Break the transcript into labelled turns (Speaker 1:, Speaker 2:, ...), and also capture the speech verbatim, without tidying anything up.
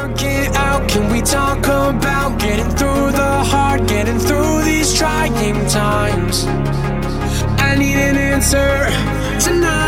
Speaker 1: work it out? Can we talk about getting through the hard, getting through these trying times? I need an answer tonight.